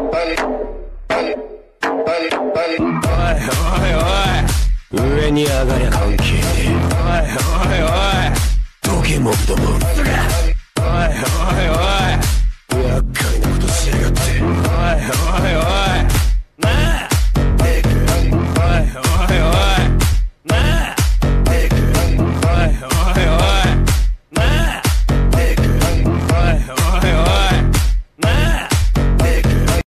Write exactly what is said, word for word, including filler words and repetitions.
おいおいおい、上に上がりゃ関係ねえ。